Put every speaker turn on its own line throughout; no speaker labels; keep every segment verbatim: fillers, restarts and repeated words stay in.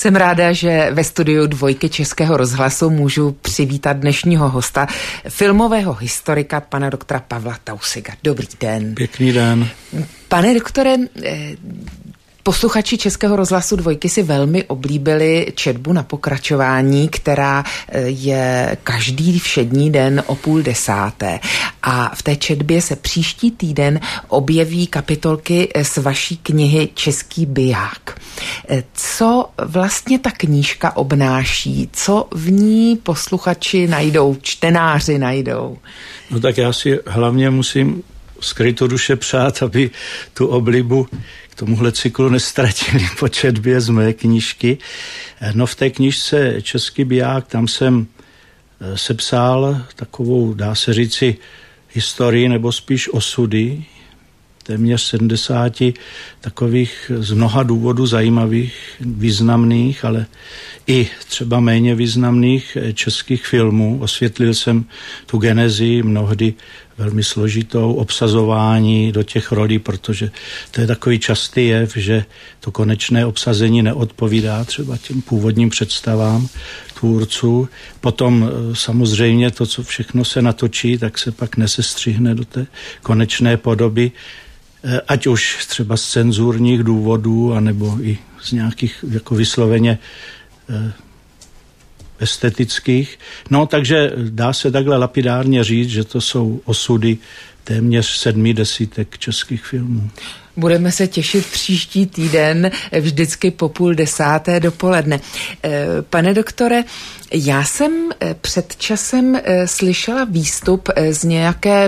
Jsem ráda, že ve studiu Dvojky Českého rozhlasu můžu přivítat dnešního hosta, filmového historika, pana doktora Pavla Taussiga. Dobrý den.
Pěkný den.
Pane doktore, posluchači Českého rozhlasu Dvojky si velmi oblíbili četbu na pokračování, která je každý všední den o půl desáté. A v té četbě se příští týden objeví kapitolky z vaší knihy Český biják. Co vlastně ta knížka obnáší? Co v ní posluchači najdou, čtenáři najdou?
No tak já si hlavně musím skryto duše přát, aby tu oblibu k tomuhle cyklu nestratili po četbě z mé knížky. No v té knížce Český biják, tam jsem sepsal takovou, dá se říci, historii nebo spíš osudy téměř sedmdesáti takových z mnoha důvodů zajímavých, významných, ale i třeba méně významných českých filmů. Osvětlil jsem tu genezi, mnohdy velmi složitou, obsazování do těch rolí, protože to je takový častý jev, že to konečné obsazení neodpovídá třeba těm původním představám tvůrců. Potom samozřejmě to, co všechno se natočí, tak se pak nesestřihne do té konečné podoby, ať už třeba z cenzurních důvodů, anebo i z nějakých jako vysloveně estetických. No, takže dá se takhle lapidárně říct, že to jsou osudy téměř sedmi desítek českých filmů.
Budeme se těšit příští týden, vždycky po půl desáté dopoledne. Pane doktore, já jsem před časem slyšela výstup z nějaké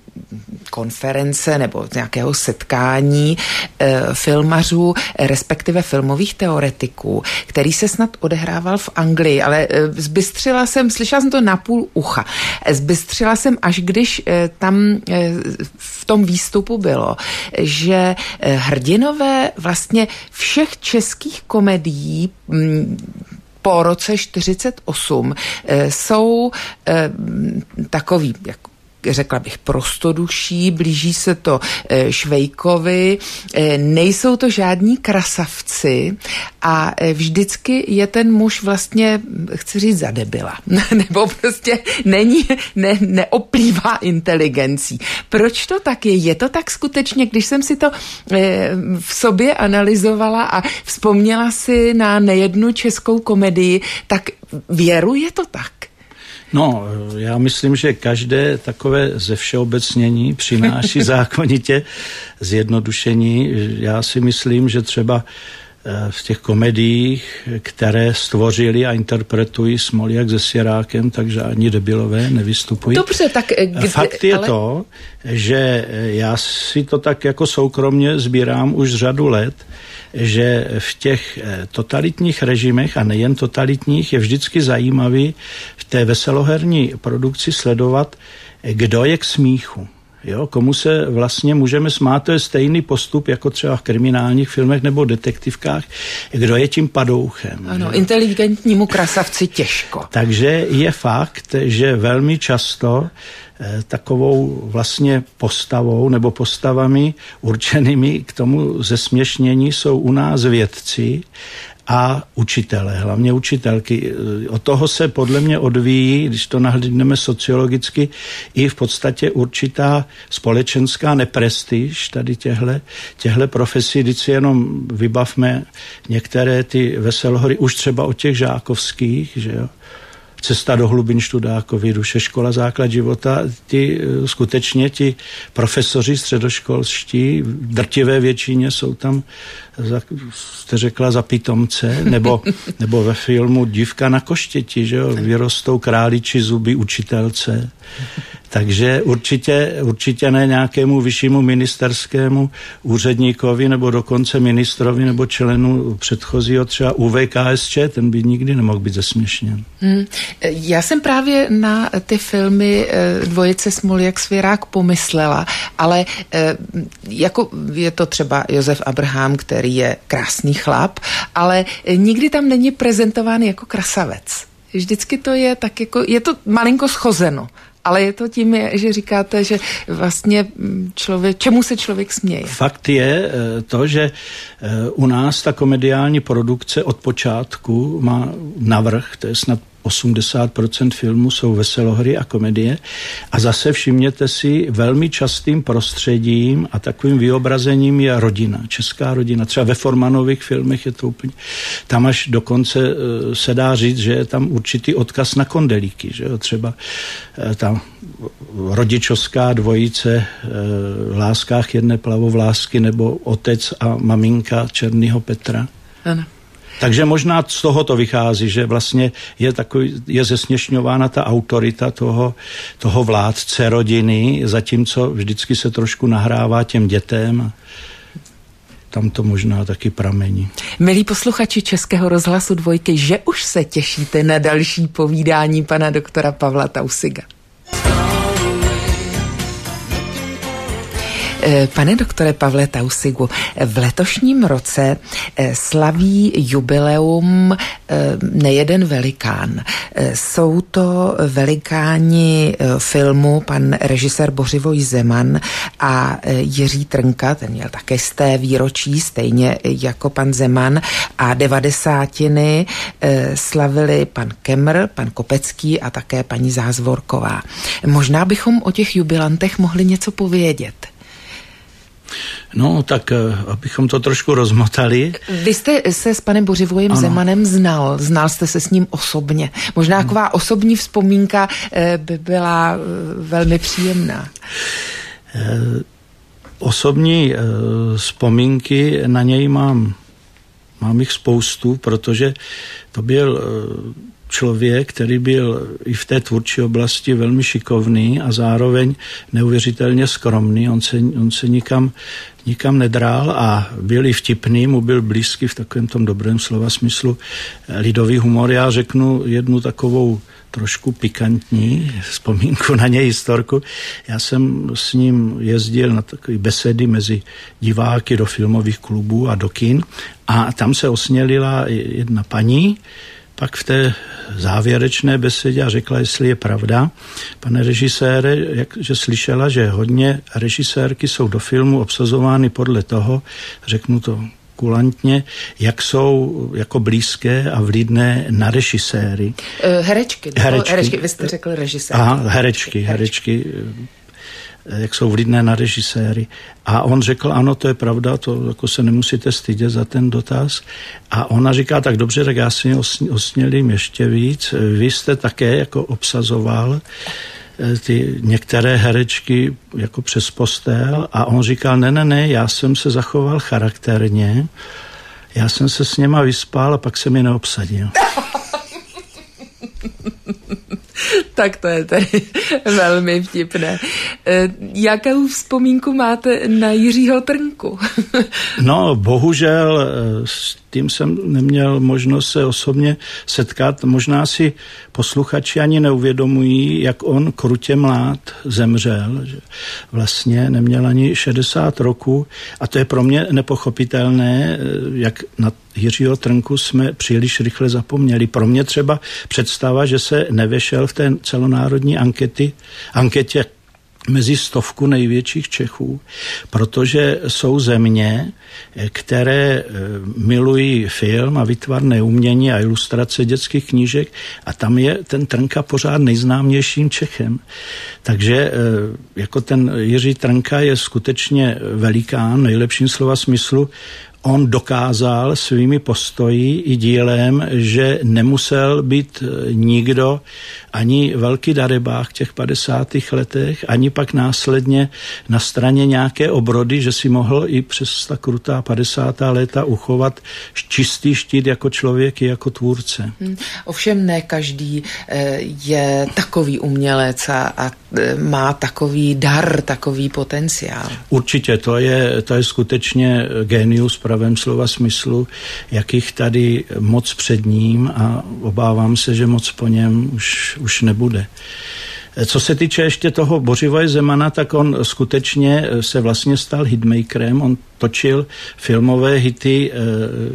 konference nebo z nějakého setkání e, filmařů, respektive filmových teoretiků, který se snad odehrával v Anglii, ale e, zbystřila jsem, slyšela jsem to na půl ucha, zbystřila jsem, až když e, tam e, v tom výstupu bylo, že e, hrdinové vlastně všech českých komedií m, po roce čtyřicet osm e, jsou e, takový jako řekla bych prostoduší, blíží se to Švejkovi, nejsou to žádní krasavci a vždycky je ten muž vlastně, chci říct, za debila. Nebo prostě není, ne, neoplývá inteligencí. Proč to tak je? Je to tak skutečně, když jsem si to v sobě analyzovala a vzpomněla si na nejednu českou komedii, tak věruje to tak?
No, já myslím, že každé takové zevšeobecnění přináší zákonitě zjednodušení. Já si myslím, že třeba v těch komediích, které stvořili a interpretují Smoljak se Sirákem, takže ani debilové nevystupují.
Dobře, tak kdy,
fakt je
ale...
to, že já si to tak jako soukromně sbírám už řadu let, že v těch totalitních režimech a nejen totalitních je vždycky zajímavý v té veseloherní produkci sledovat, kdo je k smíchu. Jo, komu se vlastně můžeme smát, to je stejný postup jako třeba v kriminálních filmech nebo detektivkách, kdo je tím padouchem.
Ano, že? Inteligentnímu krasavci těžko.
Takže je fakt, že velmi často eh, takovou vlastně postavou nebo postavami určenými k tomu zesměšnění jsou u nás vědci a učitelé, hlavně učitelky. Od toho se podle mě odvíjí, když to nahlídneme sociologicky, i v podstatě určitá společenská neprestiž tady těhle, těhle profesí. Když si jenom vybavme některé ty veselohry, už třeba od těch žákovských, že jo, Cesta do hlubin Študákovi, Duše, škola, základ života, ty skutečně ti profesoři středoškolští, v drtivé většině jsou tam, za, jste řekla, za pitomce, nebo, nebo ve filmu Dívka na koštěti, že jo, vyrostou králiči zuby učitelce. Takže určitě, určitě ne nějakému vyššímu ministerskému úředníkovi nebo dokonce ministrovi nebo členu předchozího třeba U V K S Č, ten by nikdy nemohl být zesměšněn. Hmm.
Já jsem právě na ty filmy dvojice Smoljak Svěrák pomyslela, ale jako je to třeba Josef Abraham, který je krásný chlap, ale nikdy tam není prezentován jako krasavec. Vždycky to je tak jako, je to malinko schozeno. ale je to tím, že říkáte, že vlastně člověk, čemu se člověk směje?
Fakt je to, že u nás ta komediální produkce od počátku má navrch, to je snad osmdesát procent filmů jsou veselohry a komedie. A zase všimněte si, velmi častým prostředím a takovým vyobrazením je rodina, česká rodina. Třeba ve Formanových filmech je to úplně... Tam až dokonce se dá říct, že je tam určitý odkaz na kondelíky. Že jo? Třeba ta rodičovská dvojice v Láskách jedné plavovlásky nebo otec a maminka Černýho Petra.
Ano.
Takže možná z toho to vychází, že vlastně je takový, je zesměšňována ta autorita toho, toho vládce rodiny, zatímco vždycky se trošku nahrává těm dětem a tam to možná taky pramení.
Milí posluchači Českého rozhlasu Dvojky, že už se těšíte na další povídání pana doktora Pavla Taussiga. Pane doktore Pavle Taussigu, v letošním roce slaví jubileum nejeden velikán. Jsou to velikáni filmu pan režisér Bořivoj Zeman a Jiří Trnka, ten měl také sté výročí, stejně jako pan Zeman, a devadesátiny slavili pan Kemr, pan Kopecký a také paní Zázvorková. Možná bychom o těch jubilantech mohli něco povědět.
No, tak abychom to trošku rozmotali.
Vy jste se s panem Bořivojem ano. Zemanem znal, znal jste se s ním osobně. Možná taková osobní vzpomínka by byla velmi příjemná.
E, osobní e, vzpomínky na něj mám, mám jich spoustu, protože to byl e, člověk, který byl i v té tvůrčí oblasti velmi šikovný a zároveň neuvěřitelně skromný. On se, on se nikam, nikam nedrál a byl i vtipný, mu byl blízký v takovém tom dobrém slova smyslu lidový humor. Já řeknu jednu takovou trošku pikantní vzpomínku na něj, historku. Já jsem s ním jezdil na takové besedy mezi diváky do filmových klubů a do kin a tam se osmělila jedna paní, pak v té závěrečné besedě a řekla, jestli je pravda, pane režisére, jak, že slyšela, že hodně režisérky jsou do filmu obsazovány podle toho, řeknu to kulantně, jak jsou jako blízké a vlídné na režiséry.
Herečky.
Herečky.
herečky. Vy jste řekl režisérky.
Aha, herečky, herečky. herečky. jak jsou vlídné na režiséry. A on řekl, ano, to je pravda, to jako se nemusíte stydět za ten dotaz. A ona říká, tak dobře, tak já si osmělím ještě víc. Vy jste také jako obsazoval ty některé herečky jako přes postel a on říkal, ne, ne, ne, já jsem se zachoval charakterně, já jsem se s něma vyspal a pak jsem je neobsadil.
Tak to je tady velmi vtipné. Jakou vzpomínku máte na Jiřího Trnku?
No, bohužel s tím jsem neměl možnost se osobně setkat. Možná si posluchači ani neuvědomují, jak on krutě mlád zemřel. Že vlastně neměl ani šedesát roků a to je pro mě nepochopitelné, jak na Jiřího Trnku jsme příliš rychle zapomněli. Pro mě třeba představa, že se nevešel v té celonárodní ankety, anketě mezi stovku největších Čechů, protože jsou země, které milují film a výtvarné umění a ilustrace dětských knížek a tam je ten Trnka pořád nejznámějším Čechem. Takže jako ten Jiří Trnka je skutečně velikán, nejlepším slova smyslu. On dokázal svými postoji i dílem, že nemusel být nikdo, ani velký darebák v těch padesátých letech, ani pak následně na straně nějaké obrody, že si mohl i přes ta krutá padesátá léta uchovat čistý štít jako člověk i jako tvůrce.
Hmm. Ovšem ne každý je takový umělec a, a má takový dar, takový potenciál.
Určitě, to je, to je skutečně génius v pravém slova smyslu, jakých tady moc před ním a obávám se, že moc po něm už, už nebude. Co se týče ještě toho Bořivoje Zemana, tak on skutečně se vlastně stal hitmakerem, on točil filmové hity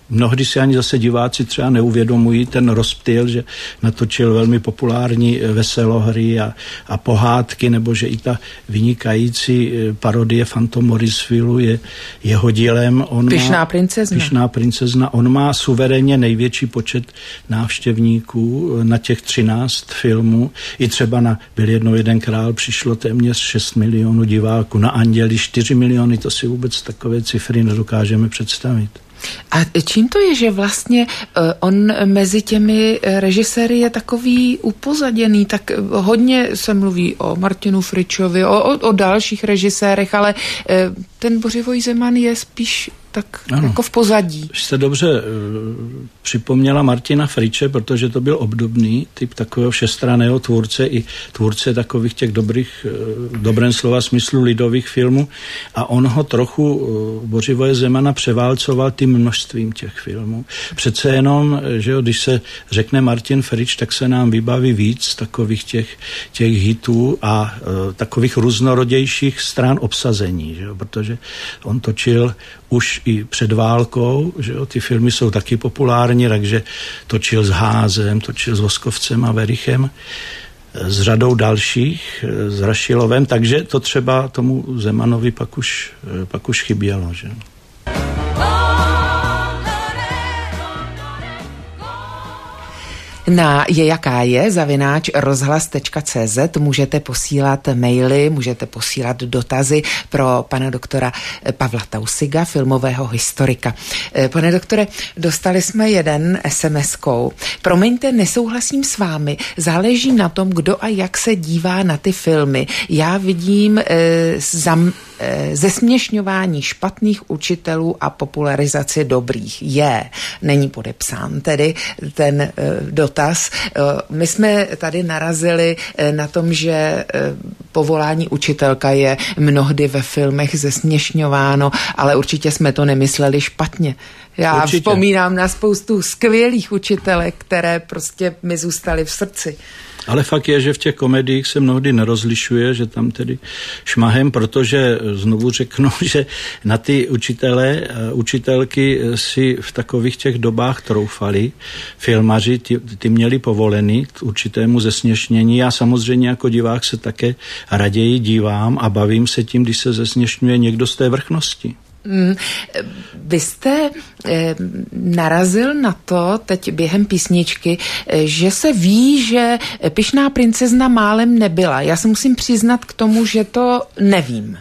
mnohdy si ani zase diváci třeba neuvědomují ten rozptyl, že natočil velmi populární veselohry a, a pohádky, nebo že i ta vynikající parodie Phantom Morrisville je jeho dílem. On
Pyšná
má,
princezna.
Pyšná princezna. On má suverénně největší počet návštěvníků na těch třináct filmů. I třeba na Byl jednou jeden král přišlo téměř šest milionů diváků. Na Anděli čtyři miliony, to si vůbec takové cifry nedokážeme představit.
A čím to je, že vlastně on mezi těmi režiséry je takový upozaděný, tak hodně se mluví o Martinu Fričovi, o, o, o dalších režisérech, ale ten Bořivoj Zeman je spíš tak ano. jako v pozadí.
Jste dobře uh, připomněla Martina Friče, protože to byl obdobný typ takového všestranného tvůrce i tvůrce takových těch dobrých, uh, dobrém slova smyslu lidových filmů a on ho trochu uh, Bořivoje Zemana převálcoval tím množstvím těch filmů. Přece jenom, že jo, když se řekne Martin Frič, tak se nám vybaví víc takových těch, těch hitů a uh, takových různorodějších stran obsazení, že jo, protože on točil už i před válkou, že jo, ty filmy jsou taky populární, takže točil s Házem, točil s Voskovcem a Verichem, s řadou dalších, s Rašilovem, takže to třeba tomu Zemanovi pak už, pak už chybělo, že?
Na je jaká je zavináč rozhlas tečka cé zet můžete posílat maily, můžete posílat dotazy pro pana doktora Pavla Taussiga, filmového historika. Pane doktore, dostali jsme jeden es em eskou. Promiňte, nesouhlasím s vámi. Záleží na tom, kdo a jak se dívá na ty filmy. Já vidím e, zam, e, zesměšňování špatných učitelů a popularizaci dobrých. Je, není podepsán tedy ten e, dotaz. My jsme tady narazili na tom, že povolání učitelka je mnohdy ve filmech zesměšňováno, ale určitě jsme to nemysleli špatně. Já určitě vzpomínám na spoustu skvělých učitelek, které prostě mi zůstaly v srdci.
Ale fakt je, že v těch komediích se mnohdy nerozlišuje, že tam tedy šmahem, protože znovu řeknu, že na ty učitele, učitelky si v takových těch dobách troufali. Filmaři, ty, ty měli povolený k určitému zesměšnění. Já samozřejmě jako divák se také raději dívám a bavím se tím, když se zesměšňuje někdo z té vrchnosti.
Mm, vy jste eh, narazil na to teď během písničky, eh, že se ví, že Pyšná princezna málem nebyla. Já se musím přiznat k tomu, že to nevím.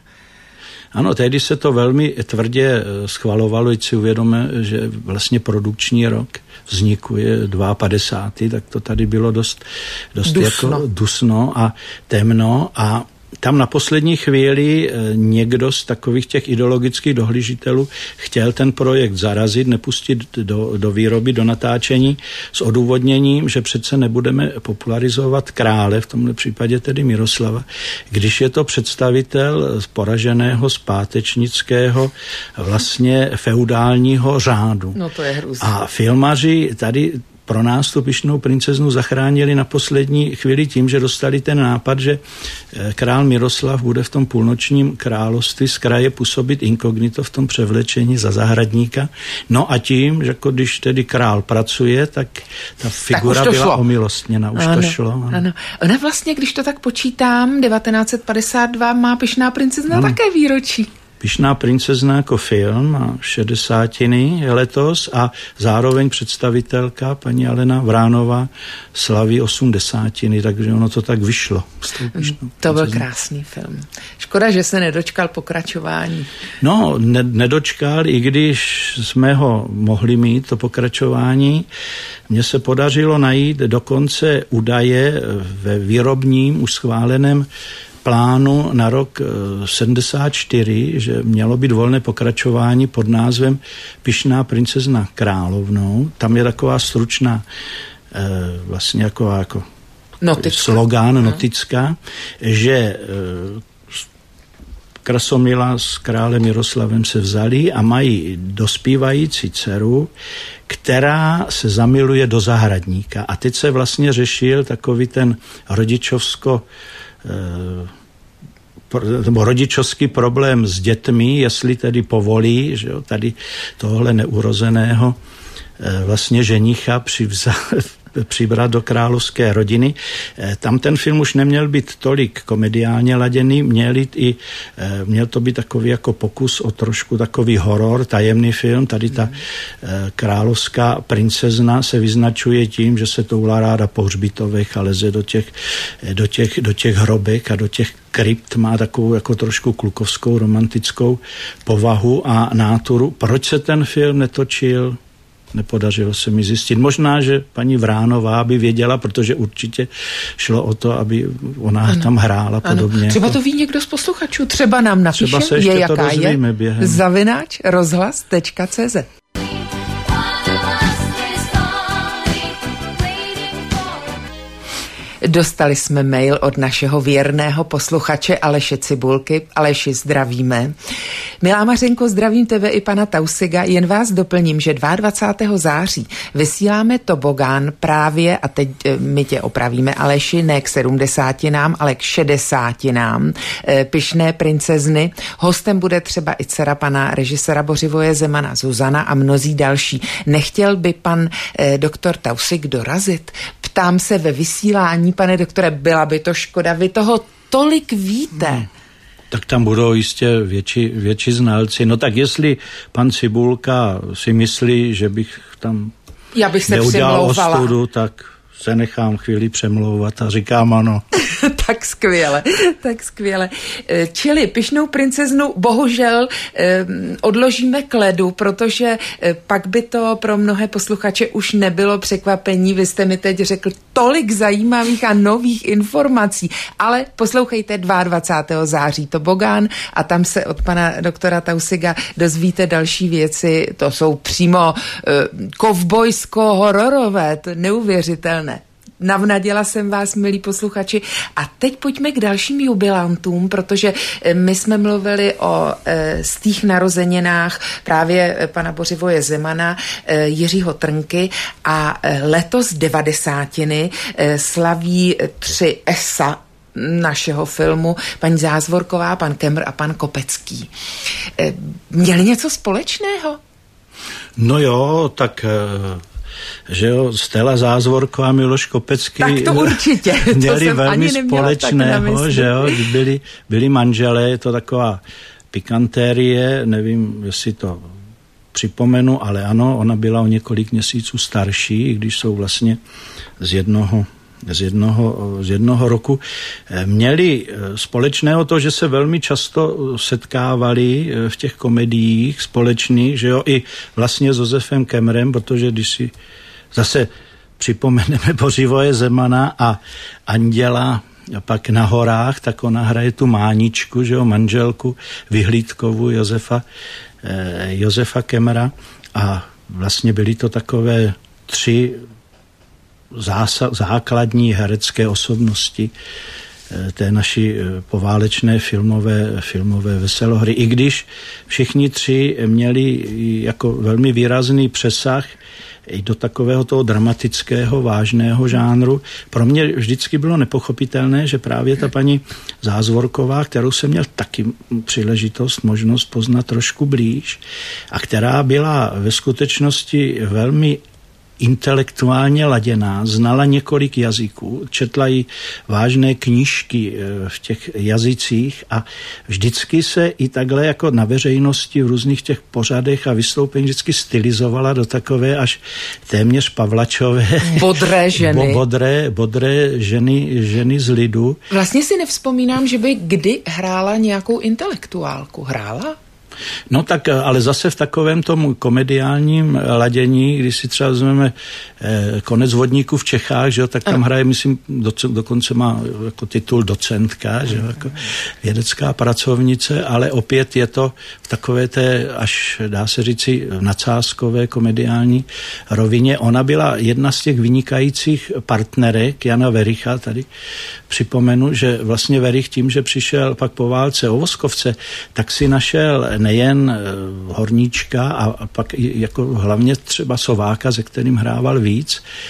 Ano, tehdy se to velmi tvrdě schvalovalo, když si uvědomíme, že vlastně produkční rok vzniku je padesátý druhý tak to tady bylo dost, dost dusno. Jako dusno a temno a tam na poslední chvíli někdo z takových těch ideologických dohlížitelů chtěl ten projekt zarazit, nepustit do, do výroby, do natáčení s odůvodněním, že přece nebudeme popularizovat krále, v tomhle případě tedy Miroslava, když je to představitel z poraženého zpátečnického vlastně feudálního řádu.
No to je hrůzné.
A filmaři tady pro nás tu Pyšnou princeznu zachránili na poslední chvíli tím, že dostali ten nápad, že král Miroslav bude v tom půlnočním království z kraje působit inkognito v tom převlečení za zahradníka. No a tím, že jako když tedy král pracuje, tak ta figura tak byla omilostněna. Už
ano,
to šlo. Ano.
Ano. Ona vlastně, když to tak počítám, devatenáct set padesát dva má Pyšná princezna ano. také výročí.
Pyšná princezna jako film má šedesátiny letos a zároveň představitelka paní Alena Vránová slaví osmdesátiny, takže ono to tak vyšlo.
To byl krásný film. Škoda, že se nedočkal pokračování.
No, ne, nedočkal, i když jsme ho mohli mít, to pokračování. Mně se podařilo najít dokonce údaje ve výrobním už schváleném plánu na rok sedmdesát čtyři, že mělo být volné pokračování pod názvem Pyšná princezna královnou. Tam je taková stručná vlastně jako, jako slogán, no. notická, že Krasomila s králem Miroslavem se vzali a mají dospívající dceru, která se zamiluje do zahradníka. A teď se vlastně řešil takový ten rodičovsko nebo rodičovský problém s dětmi, jestli tedy povolí, že jo, tady tohle neurozeného vlastně ženicha přivzal, přibrat do královské rodiny. Tam ten film už neměl být tolik komediálně laděný, měl, i, měl to být takový jako pokus o trošku takový horor, tajemný film. Tady ta královská princezna se vyznačuje tím, že se toulá ráda po hřbitovech a leze do těch, do těch, do těch hrobek a do těch krypt, má takovou jako trošku klukovskou romantickou povahu a náturu. Proč se ten film netočil? Nepodařilo se mi zjistit. Možná, že paní Vránová by věděla, protože určitě šlo o to, aby ona ano. tam hrála podobně.
Ano. Třeba
jako...
to ví někdo z posluchačů, třeba nám napíše,
třeba se ještě
je
to
jaká je,
během.
zavináč rozhlas tečka cé zet. Dostali jsme mail od našeho věrného posluchače Aleše Cibulky. Aleši, zdravíme. Milá Mařenko, zdravím tebe i pana Tausiga, jen vás doplním, že dvacátého druhého září vysíláme tobogán právě, a teď my tě opravíme, Aleši, ne k sedmdesátinám, ale k šedesátinám Pyšné princezny. Hostem bude třeba i dcera pana režiséra Bořivoje Zemana, Zuzana a mnozí další. Nechtěl by pan eh, doktor Tausig dorazit? Ptám se ve vysílání, pane doktore, byla by to škoda, vy toho tolik víte. Hmm.
Tak tam budou jistě větší, větší znalci. No tak jestli pan Cibulka si myslí, že bych tam
Já bych se
neudělal
přemlouvala.
ostudu, tak se nechám chvíli přemlouvat a říkám ano.
Tak skvěle, tak skvěle. Čili Pyšnou princeznu bohužel eh, odložíme k ledu, protože eh, pak by to pro mnohé posluchače už nebylo překvapení. Vy jste mi teď řekl tolik zajímavých a nových informací, ale poslouchejte dvacátého druhého září tobogán a tam se od pana doktora Tausiga dozvíte další věci. To jsou přímo eh, kovbojsko-hororové, to neuvěřitelné. Navnaděla jsem vás, milí posluchači. A teď pojďme k dalším jubilantům, protože my jsme mluvili o e, stých narozeninách právě pana Bořivoje Zemana, e, Jiřího Trnky a e, letos devadesátiny e, slaví tři esa našeho filmu, paní Zázvorková, pan Kemr a pan Kopecký. E, měli něco společného?
No jo, tak... E... že jo, Stella Zázvorková a Miloš Kopecký
tak to určitě.
měli
to
velmi společného, že jo, byli, byli manželé, je to taková pikantérie, nevím, jestli to připomenu, ale ano, ona byla o několik měsíců starší, i když jsou vlastně z jednoho Z jednoho, z jednoho roku. Měli společného to, že se velmi často setkávali v těch komediích společných, že jo, i vlastně s Josefem Kemrem, protože když si zase připomeneme Bořivoje Zemana a Anděla a pak Na horách, tak ona hraje tu Máničku, že jo, manželku Vyhlídkovu Josefa, eh, Josefa Kemra a vlastně byly to takové tři Zása, základní herecké osobnosti té naší poválečné filmové, filmové veselohry. I když všichni tři měli jako velmi výrazný přesah i do takového toho dramatického, vážného žánru. Pro mě vždycky bylo nepochopitelné, že právě ta paní Zázvorková, kterou jsem měl taky příležitost, možnost poznat trošku blíž a která byla ve skutečnosti velmi intelektuálně laděná, znala několik jazyků, četla jí vážné knížky v těch jazycích a vždycky se i takhle jako na veřejnosti v různých těch pořadech a vystoupení vždycky stylizovala do takové až téměř Pavlačové
bodré ženy.
bodré, bodré ženy, ženy z lidu.
Vlastně si nevzpomínám, že by kdy hrála nějakou intelektuálku. Hrála?
No tak, ale zase v takovém tom komediálním ladění, když si třeba vezmeme eh, Konec vodníků v Čechách, že jo, tak tam hraje, myslím, do, dokonce má jako titul docentka, že jo, jako vědecká pracovnice, ale opět je to v takové té, až dá se říci, nadsázkové komediální rovině. Ona byla jedna z těch vynikajících partnerek Jana Vericha, tady připomenu, že vlastně Verich tím, že přišel pak po válce o Voskovce, tak si našel nejen Horníčka a, a pak jako hlavně třeba Sováka, se kterým hrával víc,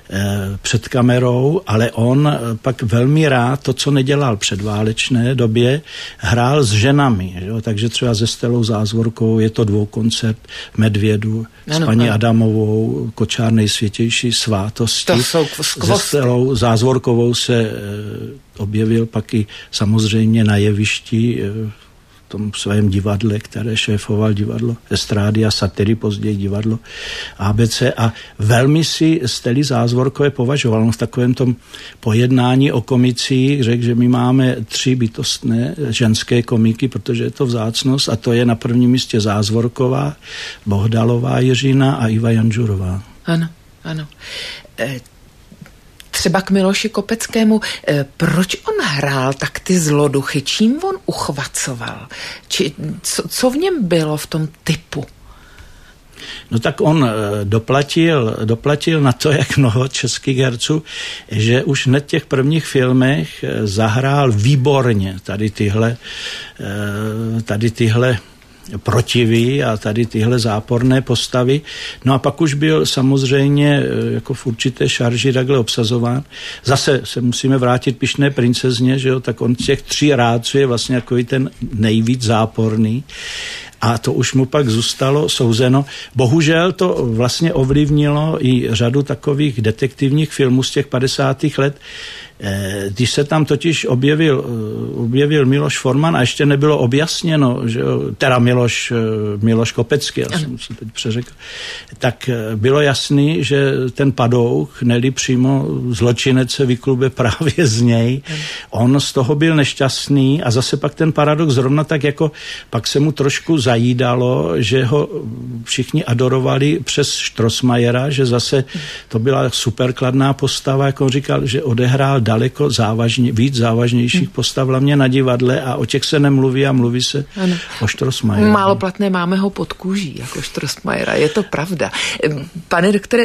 před kamerou, ale on pak velmi rád to, co nedělal předválečné době, hrál s ženami. Jo? Takže třeba se Stelou Zázvorkovou je to dvoukoncert v Medvědu, ano, s paní ano. Adamovou, Kočár nejsvětější svátosti.
To jsou
se Stelou Zázvorkovou se objevil pak i samozřejmě na jevišti v tom svém divadle, které šéfoval divadlo Estrády a Satyry, později divadlo A B C a velmi si Stely Zázvorkové považoval. On v takovém tom pojednání o komicích řekl, že my máme tři bytostné ženské komiky, protože je to vzácnost a to je na prvním místě Zázvorková, Bohdalová Jiřina a Iva Janžurová.
Ano, ano. E- Třeba k Miloši Kopeckému, proč on hrál tak ty zloduchy? Čím on uchvacoval? Či, co, co v něm bylo v tom typu?
No tak on doplatil, doplatil na to, jak mnoho českých herců, že už hned v těch prvních filmech zahrál výborně tady tyhle, tady tyhle protivy a tady tyhle záporné postavy. No a pak už byl samozřejmě jako v určité šarži takhle obsazován. Zase se musíme vrátit Pyšné princezně, že jo, tak on těch tří rádců je vlastně jako ten nejvíc záporný. A to už mu pak zůstalo souzeno. Bohužel to vlastně ovlivnilo i řadu takových detektivních filmů z těch padesátých let, když se tam totiž objevil, objevil Miloš Forman a ještě nebylo objasněno, že teda Miloš, Miloš Kopecký, já jsem se teď přeřekl, tak bylo jasný, že ten Padouch, neli přímo zločinec se vyklube právě z něj. On z toho byl nešťastný a zase pak ten paradox zrovna tak jako pak se mu trošku zajídalo, že ho všichni adorovali přes Strossmayera, že zase to byla superkladná postava, jako on říkal, že odehrál daleko závažně, víc závažnějších hmm. postav, hlavně na divadle a o těch se nemluví a mluví se ano. o Strossmayerovi.
Málo platné máme ho pod kůží, jako Strossmayera, je to pravda. Pane doktore,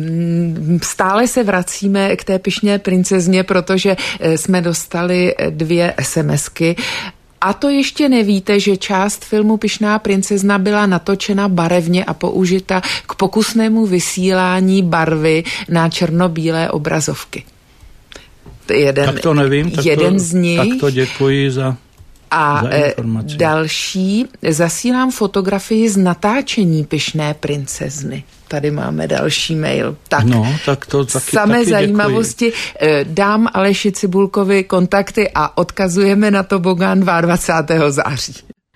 stále se vracíme k té Pyšné princezně, protože jsme dostali dvě SMSky. A to ještě nevíte, že část filmu Pyšná princezna byla natočena barevně a použita k pokusnému vysílání barvy na černobílé obrazovky. Jeden,
tak to nevím, tak
jeden
to,
z nich.
Tak to děkuji za,
a
za informaci.
Další, zasílám fotografii z natáčení Pyšné princezny. Tady máme další mail. Tak,
no, tak to taky,
samé
taky
zajímavosti. Děkuji. Dám Aleši Cibulkovi kontakty a odkazujeme na tobogán dvacátého druhého září.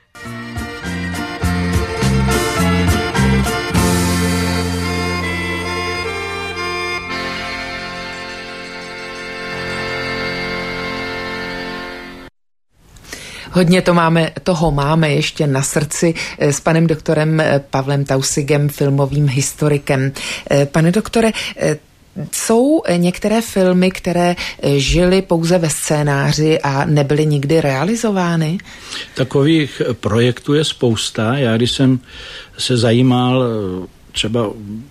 Hodně to máme, toho máme ještě na srdci s panem doktorem Pavlem Tausigem, filmovým historikem. Pane doktore, jsou některé filmy, které žily pouze ve scénáři a nebyly nikdy realizovány?
Takových projektů je spousta. Já když jsem se zajímal třeba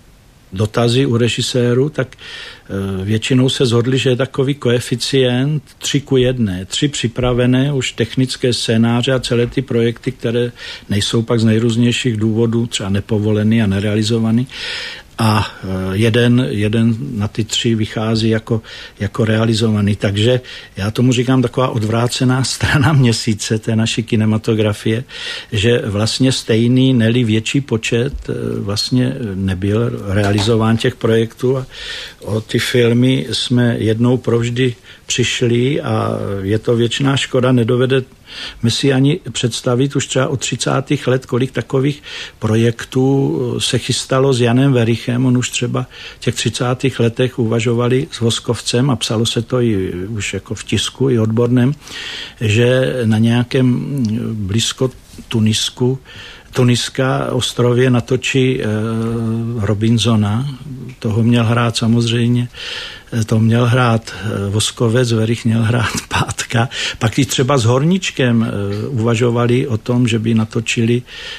dotazy u režiséru, tak většinou se shodli, že je takový koeficient tři ku jedné. Tři připravené už technické scénáře a celé ty projekty, které nejsou pak z nejrůznějších důvodů třeba nepovolený a nerealizovaný. A jeden, jeden na ty tři vychází jako, jako realizovaný. Takže já tomu říkám taková odvrácená strana měsíce té naší kinematografie, že vlastně stejný, neli větší počet vlastně nebyl realizován těch projektů a o ty filmy jsme jednou provždy přišli a je to věčná škoda, nedovede my si ani představit už třeba od třicátých let, kolik takových projektů se chystalo s Janem Werichem. On už třeba v těch třicátých letech uvažovali s Voskovcem a psalo se to i už jako v tisku, i odborném, že na nějakém blízko Tunisku Tuniska ostrově natočí e, Robinsona. Toho měl hrát samozřejmě, to měl hrát Voskovec, Werich měl hrát Pátka. Pak i třeba s Horníčkem e, uvažovali o tom, že by natočili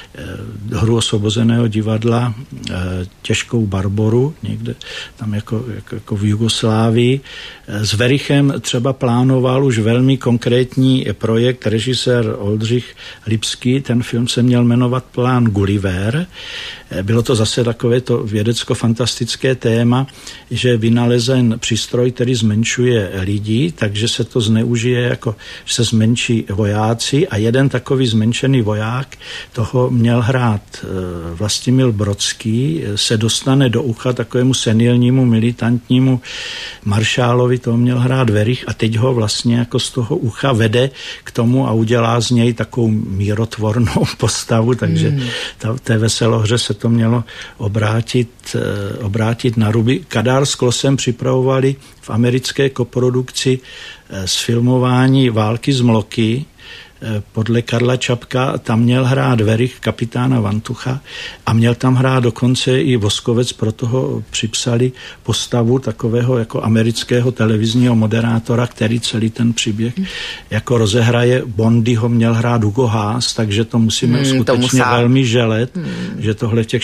e, hru Osvobozeného divadla e, Těžkou Barboru, někde tam jako, jako, jako v Jugoslávii. E, s Werichem třeba plánoval už velmi konkrétní projekt režisér Oldřich Lipský. Ten film se měl jmenovat Plán Gulliver. Bylo to zase takové to vědecko-fantastické americké téma, že je vynalezen přístroj, který zmenšuje lidi, takže se to zneužije, jako že se zmenší vojáci a jeden takový zmenšený voják, toho měl hrát Vlastimil Brodský, se dostane do ucha takovému senilnímu militantnímu maršálovi, toho měl hrát Werich a teď ho vlastně jako z toho ucha vede k tomu a udělá z něj takovou mírotvornou postavu, takže hmm. ta, té Veselohře se to mělo obrátit, obrátit na ruby. Kadar s Klosem připravovali v americké koprodukci sfilmování Války z Mloky podle Karla Čapka, tam měl hrát Werich, kapitána Vantucha a měl tam hrát dokonce i Voskovec, proto ho připsali postavu takového jako amerického televizního moderátora, který celý ten příběh hmm. jako rozehraje. Bondy ho měl hrát Hugo Haas, takže to musíme hmm, skutečně to velmi želet, hmm. že tohle v těch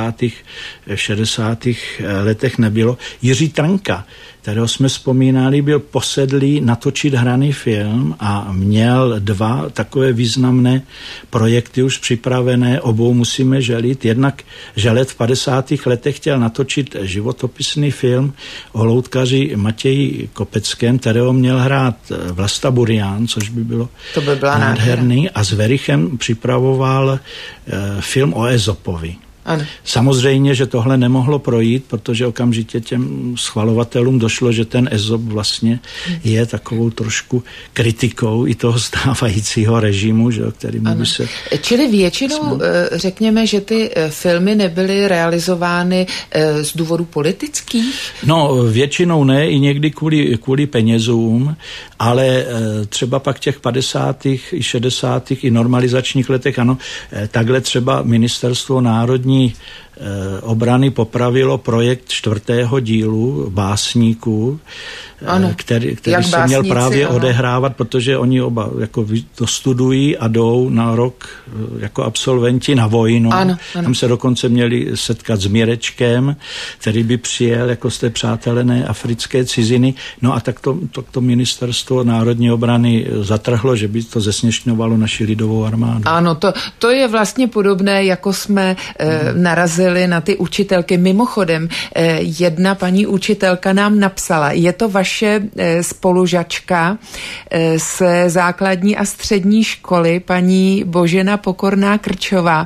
šedesátých letech nebylo. Jiří Trnka, kterého jsme vzpomínali, byl posedlý natočit hraný film a měl dva takové významné projekty už připravené, obou musíme želit. Jednak želet v padesátých letech chtěl natočit životopisný film o loutkaři Matěji Kopeckém, kterého měl hrát Vlasta Burian, což by bylo
to by byla
nádherný.
nádhera.
A s Werichem připravoval eh, film o Ezopovi.
Ano.
Samozřejmě, že tohle nemohlo projít, protože okamžitě těm schvalovatelům došlo, že ten Ezop vlastně je takovou trošku kritikou i toho stávajícího režimu, že, který by se...
Čili většinou jsme... řekněme, že ty filmy nebyly realizovány z důvodu politických?
No, většinou ne, i někdy kvůli, kvůli penězům, ale třeba pak těch padesátých i šedesátých i normalizačních letech, ano, takhle třeba Ministerstvo národní obrany popravilo projekt čtvrtého dílu Básníků, ano, který, který se měl právě ano. odehrávat, protože oni oba jako to studují a jdou na rok jako absolventi na vojnu. Ano, ano. Tam se dokonce měli setkat s Mirečkem, který by přijel jako z té přátelené africké ciziny. No a tak to, to, to Ministerstvo národní obrany zatrhlo, že by to zesměšňovalo naši lidovou armádu.
Ano, to, to je vlastně podobné, jako jsme eh, hmm. narazili na ty učitelky. Mimochodem, eh, jedna paní učitelka nám napsala, je to vaše spolužačka z základní a střední školy, paní Božena Pokorná Krčová,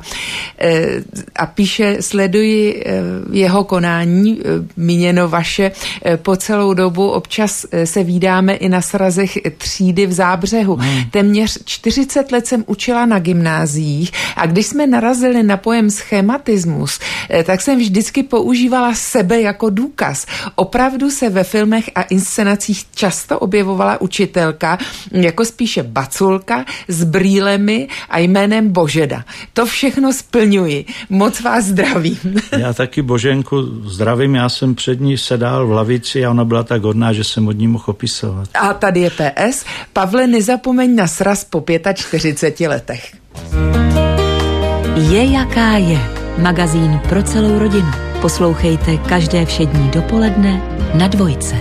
a píše, sleduji jeho konání, míněno vaše, po celou dobu, občas se vídáme i na srazech třídy v Zábřehu. Hmm. Téměř čtyřicet let jsem učila na gymnáziích a když jsme narazili na pojem schematismus, tak jsem vždycky používala sebe jako důkaz. Opravdu se ve filmech a inscenacích často objevovala učitelka jako spíše baculka s brýlemi a jménem Božena. To všechno splňuji. Moc vás zdravím.
Já taky Boženku zdravím, já jsem před ní sedal v lavici a ona byla tak hodná, že jsem od ní mohl opisovat.
A tady je P S. Pavle, nezapomeň na sraz po čtyřiceti pěti letech.
Je jaká je. Magazín pro celou rodinu. Poslouchejte každé všední dopoledne na Dvojce.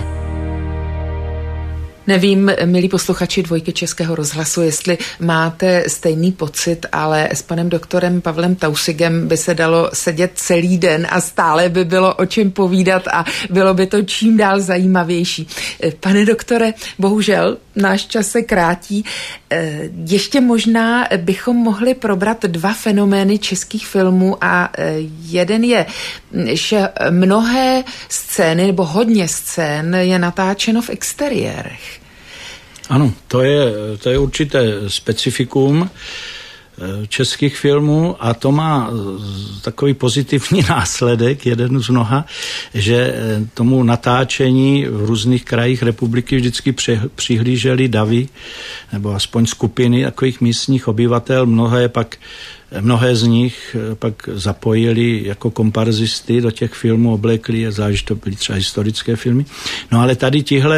Nevím, milí posluchači Dvojky Českého rozhlasu, jestli máte stejný pocit, ale s panem doktorem Pavlem Tausigem by se dalo sedět celý den a stále by bylo o čem povídat a bylo by to čím dál zajímavější. Pane doktore, bohužel náš čas se krátí. Ještě možná bychom mohli probrat dva fenomény českých filmů a jeden je, že mnohé scény nebo hodně scén je natáčeno v exteriérech.
Ano, to je, to je určité specifikum českých filmů a to má takový pozitivní následek, jeden z mnoha, že tomu natáčení v různých krajích republiky vždycky přihlíželi davy, nebo aspoň skupiny takových místních obyvatel, mnohé pak Mnohé z nich pak zapojili jako komparzisty do těch filmů, oblekli, zvlášť to byly třeba historické filmy. No ale tady tihle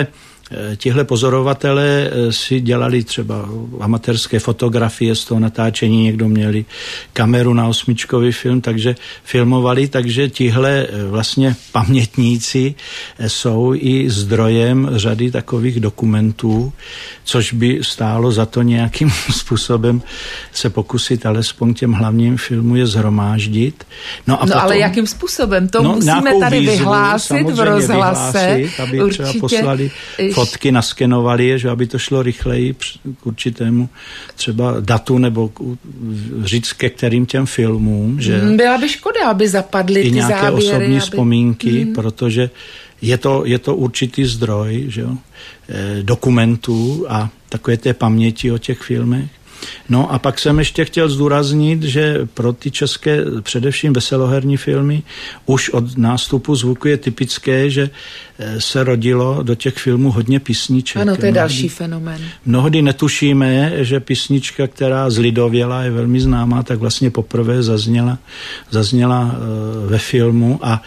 tihle pozorovatelé si dělali třeba amatérské fotografie z toho natáčení, někdo měli kameru na osmičkový film, takže filmovali, takže tihle vlastně pamětníci jsou i zdrojem řady takových dokumentů, což by stálo za to nějakým způsobem se pokusit alespoň těm hlavním filmu je zhromáždit. No, a
no
potom,
ale jakým způsobem? To
no,
musíme tady
výzvu,
vyhlásit v rozhlase.
Vyhlásit, aby
určitě
třeba poslali fotky, naskenovali je, že aby to šlo rychleji k určitému třeba datu nebo říct ke kterým těm filmům. Že
byla by škoda, aby zapadly ty
záběry. I nějaké
záběry,
osobní
aby...
vzpomínky,
mm.
protože je to, je to určitý zdroj, že jo, e, dokumentů a takové té paměti o těch filmech. No a pak jsem ještě chtěl zdůraznit, že pro ty české, především veseloherní filmy, už od nástupu zvuku je typické, že se rodilo do těch filmů hodně písniček.
Ano, to je
mnohdy, další
fenomén.
Mnohdy netušíme, že písnička, která zlidověla, je velmi známá, tak vlastně poprvé zazněla, zazněla ve filmu a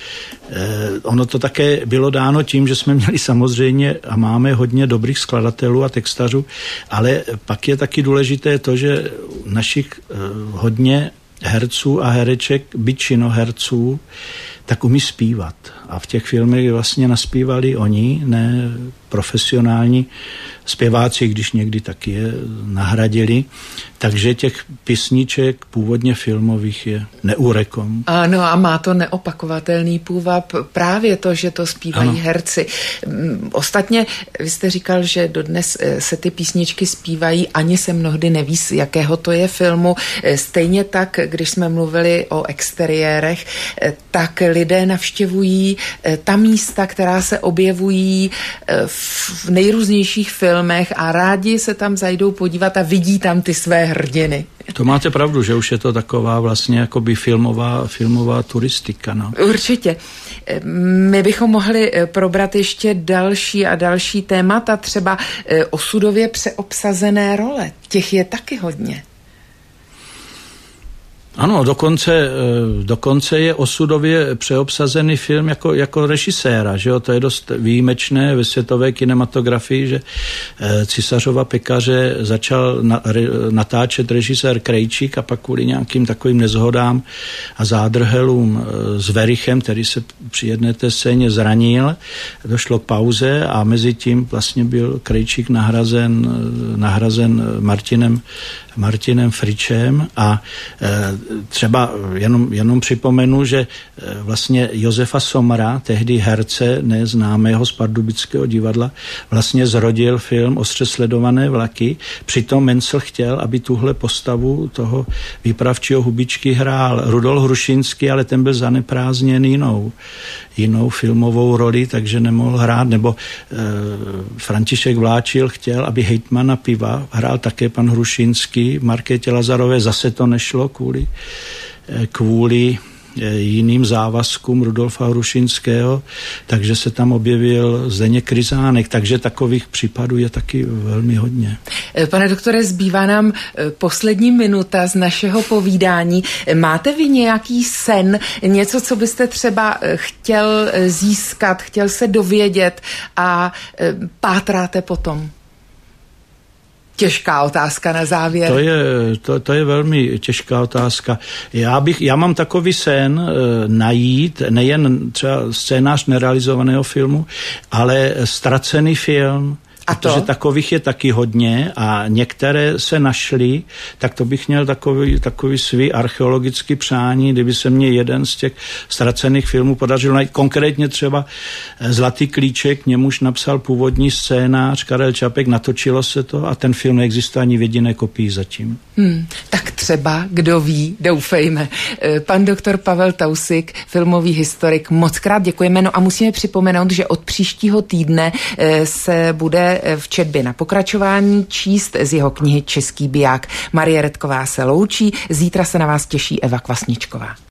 ono to také bylo dáno tím, že jsme měli samozřejmě a máme hodně dobrých skladatelů a textařů, ale pak je taky důležité to, že našich hodně herců a hereček, byť činoherců, tak umí zpívat. A v těch filmech vlastně naspívali oni, ne profesionální zpěváci, když někdy taky je nahradili. Takže těch písniček původně filmových je neúrekom.
Ano, a má to neopakovatelný půvab právě to, že to zpívají ano. herci. Ostatně, vy jste říkal, že dodnes se ty písničky zpívají, ani se mnohdy neví, z jakého to je filmu. Stejně tak, když jsme mluvili o exteriérech, tak lidé navštěvují ta místa, která se objevují v nejrůznějších filmech a rádi se tam zajdou podívat a vidí tam ty své hrdiny.
To máte pravdu, že už je to taková vlastně jakoby filmová, filmová turistika. No.
Určitě. My bychom mohli probrat ještě další a další témata, třeba osudově přeobsazené role. Těch je taky hodně.
Ano, dokonce, dokonce je osudově přeobsazený film jako, jako režiséra, že jo? To je dost výjimečné ve světové kinematografii, že Císařova pekaře začal na, re, natáčet režisér Krejčík a pak kvůli nějakým takovým nezhodám a zádrhelům s Verichem, který se při jedné té scéně zranil, došlo k pauze a mezi tím vlastně byl Krejčík nahrazen, nahrazen Martinem Martinem Fričem a e, třeba jenom, jenom připomenu, že e, vlastně Josefa Somra, tehdy herce neznámého z Pardubického divadla, vlastně zrodil film Ostře sledované vlaky. Přitom Mencel chtěl, aby tuhle postavu toho výpravčího Hubičky hrál Rudolf Hrušinský, ale ten byl zaneprázdněn jinou, jinou filmovou roli, takže nemohl hrát. Nebo e, František Vláčil chtěl, aby hejtmana Piva hrál také pan Hrušinský. Markétě Lazarové zase to nešlo kvůli, kvůli jiným závazkům Rudolfa Hrušinského, takže se tam objevil Zdeněk Kryzánek, takže takových případů je taky velmi hodně.
Pane doktore, zbývá nám poslední minuta z našeho povídání. Máte vy nějaký sen, něco, co byste třeba chtěl získat, chtěl se dovědět a pátráte potom? Těžká otázka na závěr.
To je, to, to je velmi těžká otázka. Já, bych, já mám takový sen e, najít nejen třeba scénář nerealizovaného filmu, ale ztracený film. A to? Protože takových je taky hodně a některé se našly, tak to bych měl takový, takový svý archeologický přání, kdyby se mně jeden z těch ztracených filmů podařilo najít. Konkrétně třeba Zlatý klíček, němuž napsal původní scénář Karel Čapek, natočilo se to a ten film neexistuje ani v jediné kopii zatím.
Hmm, tak třeba, kdo ví, doufejme. Pan doktor Pavel Tausig, filmový historik, moc krát děkujeme. No a musíme připomenout, že od příštího týdne se bude v četbě na pokračování číst z jeho knihy Český biják. Marie Redková se loučí, zítra se na vás těší Eva Kvasničková.